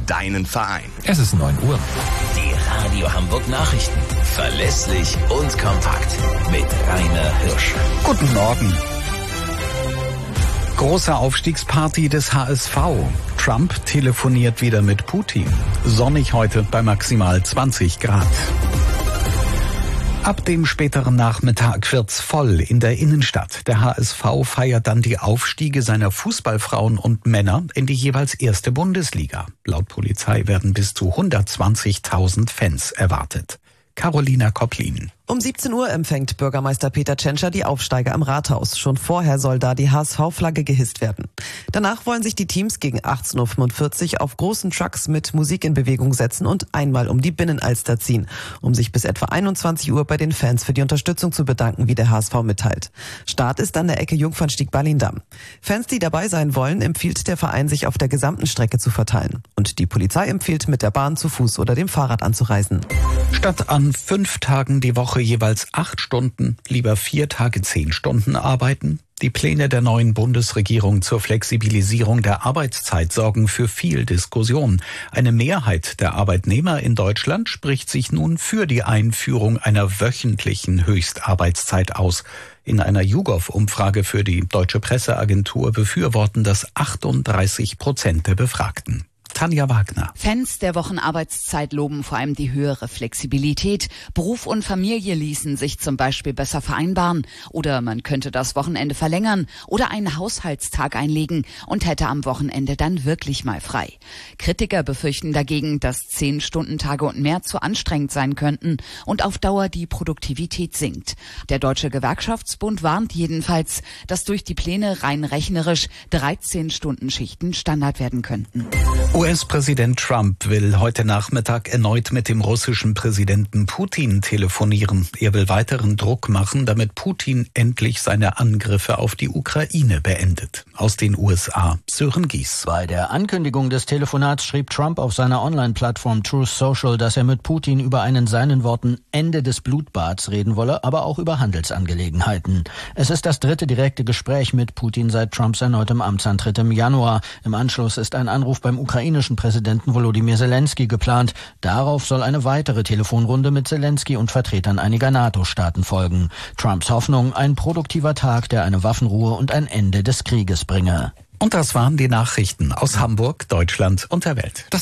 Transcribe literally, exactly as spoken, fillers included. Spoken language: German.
deinen Verein. Es ist neun Uhr. Die Radio Hamburg Nachrichten. Verlässlich und kompakt. Mit Rainer Hirsch. Guten Morgen. Große Aufstiegsparty des H S V. Trump telefoniert wieder mit Putin. Sonnig heute bei maximal zwanzig Grad. Ab dem späteren Nachmittag wird's voll in der Innenstadt. Der H S V feiert dann die Aufstiege seiner Fußballfrauen und Männer in die jeweils erste Bundesliga. Laut Polizei werden bis zu hundertzwanzigtausend Fans erwartet. Carolina Kopplin. Um siebzehn Uhr empfängt Bürgermeister Peter Tschentscher die Aufsteiger am Rathaus. Schon vorher soll da die H S V-Flagge gehisst werden. Danach wollen sich die Teams gegen achtzehn Uhr fünfundvierzig auf großen Trucks mit Musik in Bewegung setzen und einmal um die Binnenalster ziehen, um sich bis etwa einundzwanzig Uhr bei den Fans für die Unterstützung zu bedanken, wie der H S V mitteilt. Start ist an der Ecke Jungfernstieg-Berlin-Damm. Fans, die dabei sein wollen, empfiehlt der Verein, sich auf der gesamten Strecke zu verteilen. Und die Polizei empfiehlt, mit der Bahn, zu Fuß oder dem Fahrrad anzureisen. Statt an fünf Tagen die Woche jeweils acht Stunden, lieber vier Tage zehn Stunden arbeiten? Die Pläne der neuen Bundesregierung zur Flexibilisierung der Arbeitszeit sorgen für viel Diskussion. Eine Mehrheit der Arbeitnehmer in Deutschland spricht sich nun für die Einführung einer wöchentlichen Höchstarbeitszeit aus. In einer YouGov-Umfrage für die Deutsche Presseagentur befürworten das achtunddreißig Prozent der Befragten. Tanja Wagner. Fans der Wochenarbeitszeit loben vor allem die höhere Flexibilität. Beruf und Familie ließen sich zum Beispiel besser vereinbaren. Oder man könnte das Wochenende verlängern oder einen Haushaltstag einlegen und hätte am Wochenende dann wirklich mal frei. Kritiker befürchten dagegen, dass zehn-Stunden-Tage und mehr zu anstrengend sein könnten und auf Dauer die Produktivität sinkt. Der Deutsche Gewerkschaftsbund warnt jedenfalls, dass durch die Pläne rein rechnerisch dreizehn-Stunden-Schichten Standard werden könnten. U S-Präsident Trump will heute Nachmittag erneut mit dem russischen Präsidenten Putin telefonieren. Er will weiteren Druck machen, damit Putin endlich seine Angriffe auf die Ukraine beendet. Aus den U S A, Sören Gies. Bei der Ankündigung des Telefonats schrieb Trump auf seiner Online-Plattform Truth Social, dass er mit Putin über einen seinen Worten Ende des Blutbads reden wolle, aber auch über Handelsangelegenheiten. Es ist das dritte direkte Gespräch mit Putin seit Trumps erneutem Amtsantritt im Januar. Im Anschluss ist ein Anruf beim ukrainischen Präsidenten Volodymyr Zelensky geplant. Darauf soll eine weitere Telefonrunde mit Zelensky und Vertretern einiger NATO-Staaten folgen. Trumps Hoffnung, ein produktiver Tag, der eine Waffenruhe und ein Ende des Krieges bringe. Und das waren die Nachrichten aus Hamburg, Deutschland und der Welt. Das